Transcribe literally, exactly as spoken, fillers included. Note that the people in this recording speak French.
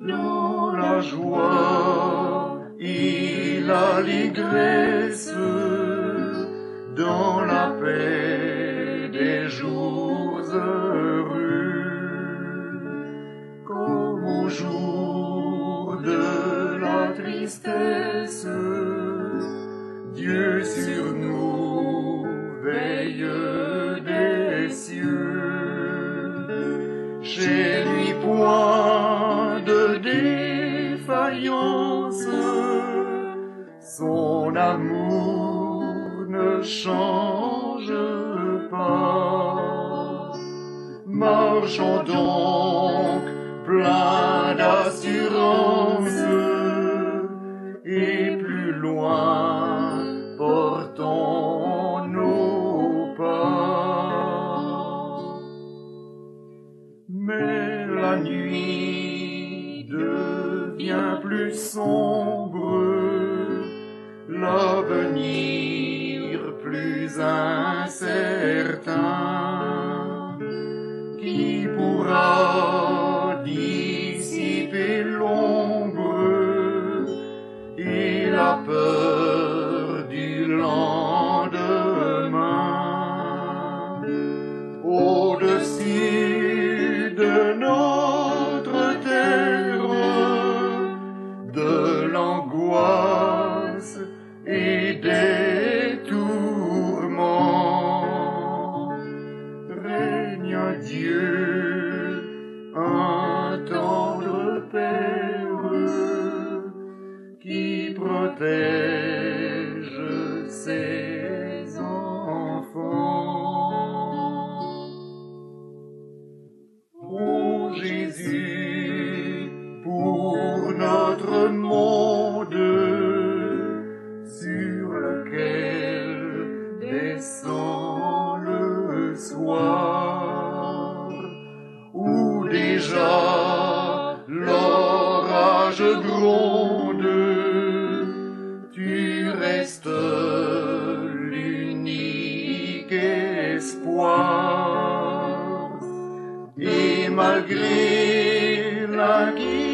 Dans la joie et l'allégresse, dans la paix des jours heureux, comme au jour de la tristesse, Dieu sur nous veille des cieux. Chez lui point de défaillance, son amour ne change pas. Marchons donc plein d'assurance, et plus loin portons nos pas. Mais la nuit devient plus sombre, l'avenir plus incertain. Qui pourra dissiper l'ombre et la peur du lendemain? Au-dessus de notre terre, de l'angoisse et des tourments, règne Dieu, un tendre Père, qui protège ses enfants. Ô Jésus, pour notre monde, sur lequel descend le soir, où déjà l'orage gronde, tu restes l'unique espoir. Et malgré l'inquiétude,